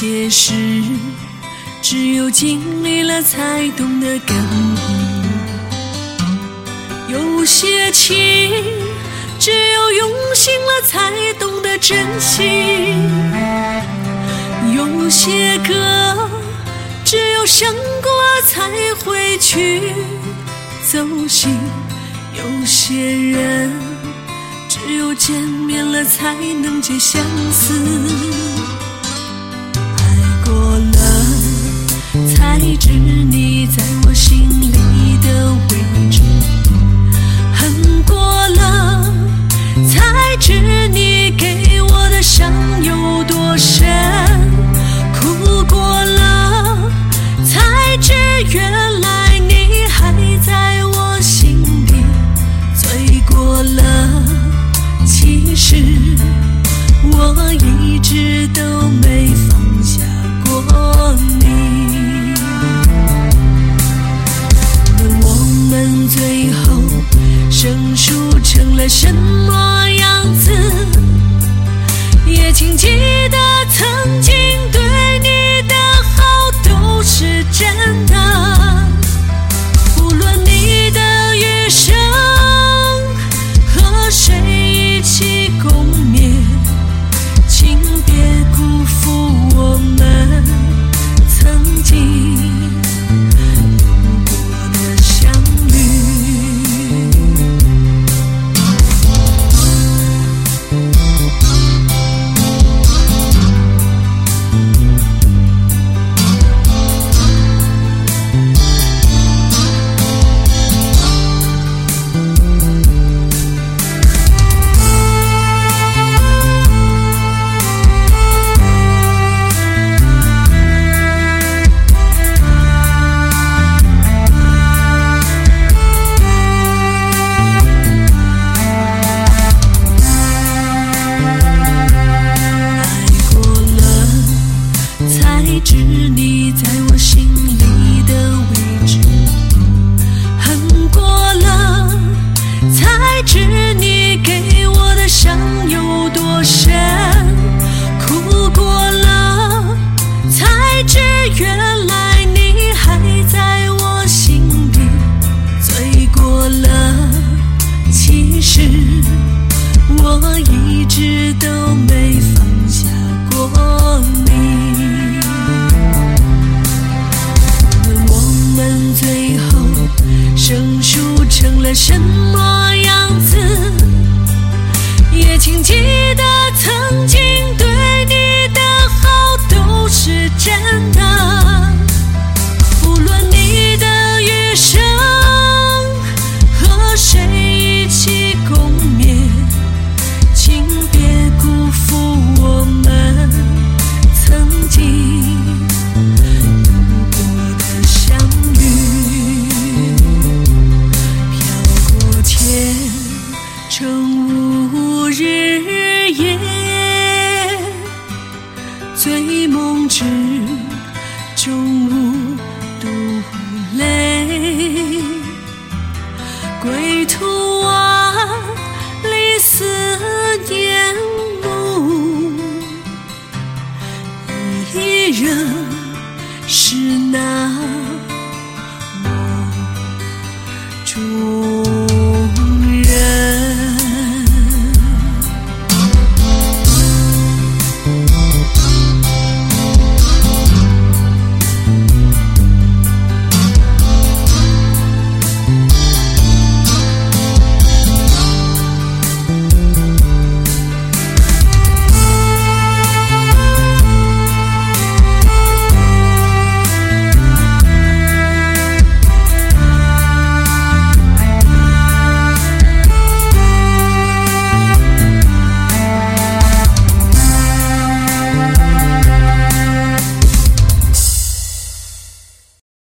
些事，只有经历了才懂得感悟；有些情，只有用心了才懂得珍惜；有些歌，只有想过才会去走心；有些人，只有见面了才能结相思。爱过了，才知你在我心里的位置；恨过了，才知你给我的伤有多深；哭过了，才知原来你还在我心里；醉过了，其实我一直都没放下过你。问我们最后生疏成了什么样子，也请记得曾经对你的好都是真的。无论你的余生和谁一起共眠，请别辜负我们曾经有过的相遇。知你在我心里的位置，恨过了，才知你给我的伤有多深；哭过了，才知原来你还在我心里；醉过了，其实我一直都没放下过你。最后生疏成了什么样子，也请记得曾经对你的好都是真的。无论你的余生和谁一起共眠，请别辜负我们曾经成无日夜，醉梦之中